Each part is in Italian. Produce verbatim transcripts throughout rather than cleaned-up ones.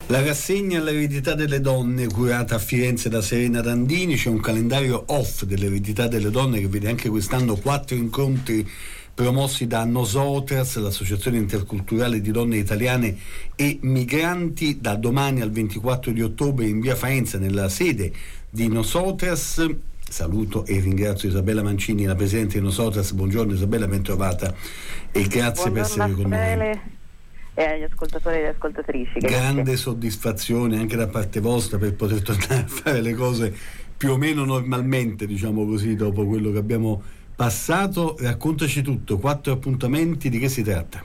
La rassegna L'eredità delle donne, curata a Firenze da Serena Dandini. C'è un calendario off dell'eredità delle donne che vede anche quest'anno quattro incontri promossi da Nosotras, l'associazione interculturale di donne italiane e migranti, da domani al ventiquattro di ottobre in via Faenza, nella sede di Nosotras. Saluto e ringrazio Isabella Mancini, la presidente di Nosotras. Buongiorno Isabella, ben trovata e grazie. Buongiorno per essere con noi. E agli ascoltatori e alle ascoltatrici. Grande Grazie. Soddisfazione anche da parte vostra per poter tornare a fare le cose più o meno normalmente, diciamo così, dopo quello che abbiamo passato. Raccontaci tutto, quattro appuntamenti, di che si tratta?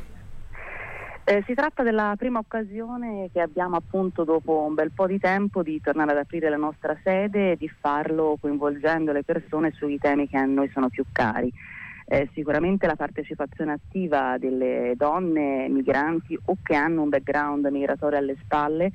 Eh, si tratta della prima occasione che abbiamo, appunto, dopo un bel po' di tempo, di tornare ad aprire la nostra sede e di farlo coinvolgendo le persone sui temi che a noi sono più cari. Eh, sicuramente la partecipazione attiva delle donne migranti o che hanno un background migratorio alle spalle,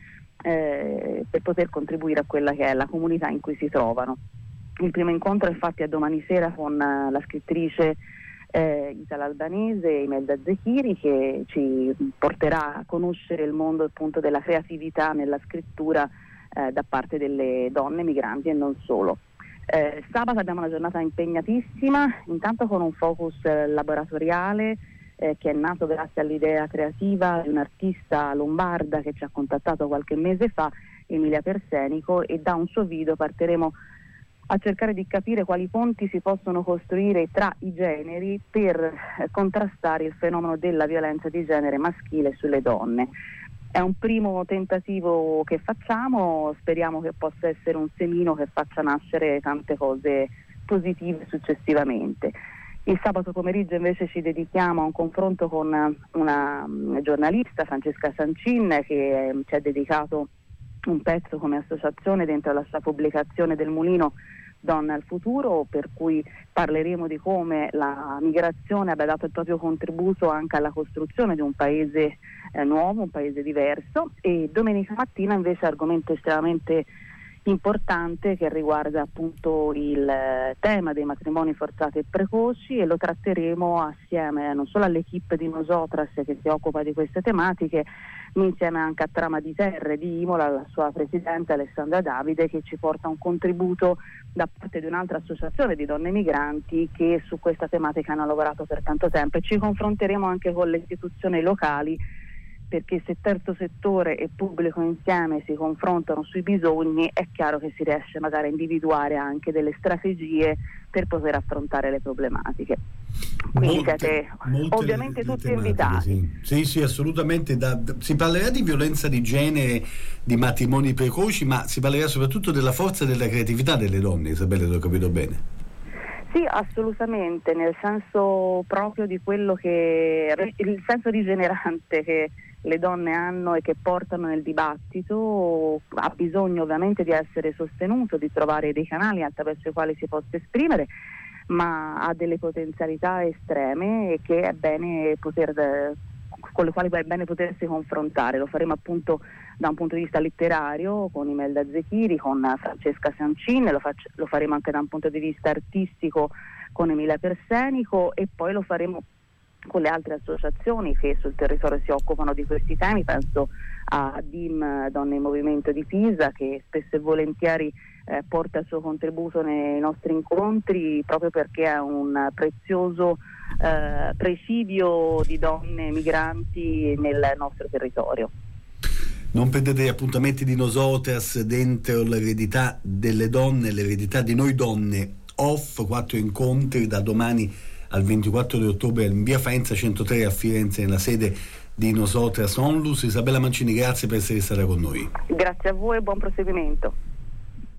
eh, per poter contribuire a quella che è la comunità in cui si trovano. Il primo incontro infatti è domani sera con uh, la scrittrice eh, italo-albanese Imelda Zechiri, che ci porterà a conoscere il mondo, appunto, della creatività nella scrittura eh, da parte delle donne migranti e non solo. Eh, sabato abbiamo una giornata impegnatissima, intanto con un focus eh, laboratoriale eh, che è nato grazie all'idea creativa di un'artista lombarda che ci ha contattato qualche mese fa, Emilia Persenico, e da un suo video partiremo a cercare di capire quali ponti si possono costruire tra i generi per eh, contrastare il fenomeno della violenza di genere maschile sulle donne. È un primo tentativo che facciamo, speriamo che possa essere un semino che faccia nascere tante cose positive successivamente. Il sabato pomeriggio invece ci dedichiamo a un confronto con una giornalista, Francesca Sancin, che ci ha dedicato un pezzo come associazione dentro la sua pubblicazione del Mulino Donne al Futuro, per cui parleremo di come la migrazione abbia dato il proprio contributo anche alla costruzione di un paese eh, nuovo, un paese diverso. E domenica mattina invece argomento estremamente importante che riguarda appunto il eh, tema dei matrimoni forzati e precoci, e lo tratteremo assieme non solo all'equipe di Nosotras che si occupa di queste tematiche, ma insieme anche a Trama di Terre di Imola, la sua presidente Alessandra Davide, che ci porta un contributo da parte di un'altra associazione di donne migranti che su questa tematica hanno lavorato per tanto tempo, e ci confronteremo anche con le istituzioni locali, perché se terzo settore e pubblico insieme si confrontano sui bisogni, è chiaro che si riesce magari a individuare anche delle strategie per poter affrontare le problematiche. Quindi molte, siete molte ovviamente le, le tutti tematiche, invitati. Sì, sì, sì, assolutamente. Da, da, si parlerà di violenza di genere, di matrimoni precoci, ma si parlerà soprattutto della forza e della creatività delle donne, Isabella, se ho capito bene. Sì, assolutamente, nel senso proprio di quello che il senso rigenerante che le donne hanno e che portano nel dibattito, ha bisogno ovviamente di essere sostenuto, di trovare dei canali attraverso i quali si possa esprimere, ma ha delle potenzialità estreme e che è bene poter, con le quali è bene potersi confrontare. Lo faremo appunto da un punto di vista letterario con Imelda Zechiri, con Francesca Sancin, lo, faccio, lo faremo anche da un punto di vista artistico con Emilia Persenico, e poi lo faremo con le altre associazioni che sul territorio si occupano di questi temi. Penso a D I M Donne in Movimento di Pisa, che spesso e volentieri eh, porta il suo contributo nei nostri incontri, proprio perché è un prezioso eh, presidio di donne migranti nel nostro territorio. Non perdete gli appuntamenti di Nosotras dentro l'eredità delle donne, l'eredità di noi donne, off, quattro incontri da domani al ventiquattro di ottobre in via Faenza centotré a Firenze, nella sede di Nosotras Onlus. Isabella Mancini, grazie per essere stata con noi. Grazie a voi e buon proseguimento.